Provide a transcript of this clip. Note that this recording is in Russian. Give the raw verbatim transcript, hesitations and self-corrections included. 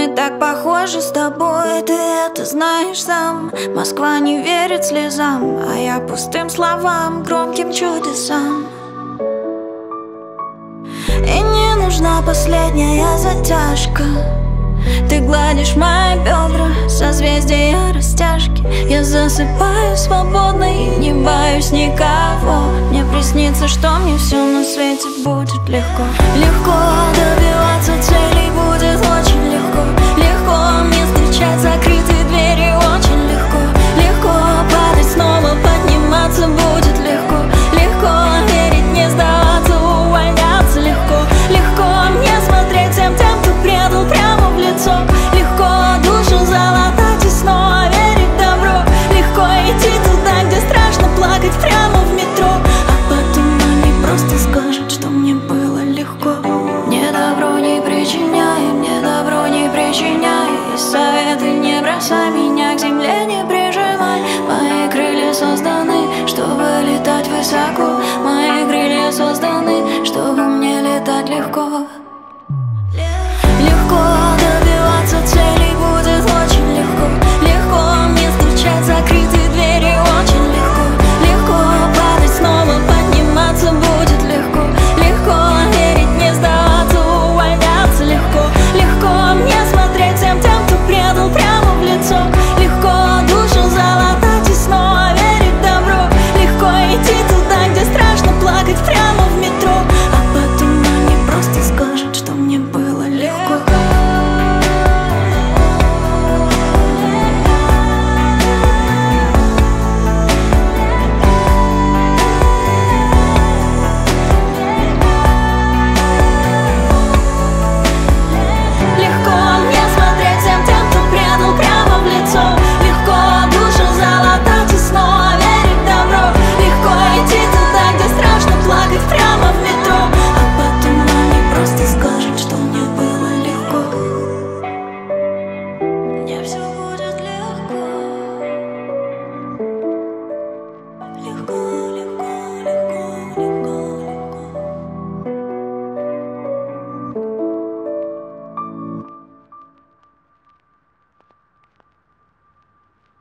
Мы так похожи с тобой, ты это знаешь сам. Москва не верит слезам, а я пустым словам, громким чудесам. И не нужна последняя затяжка. Ты гладишь мои бедра, созвездия растяжки. Я засыпаю свободно и не боюсь никого. Мне приснится, что мне все на свете будет легко. Легко добиваться целей будет очень легко. Легко мне встречать закрытые двери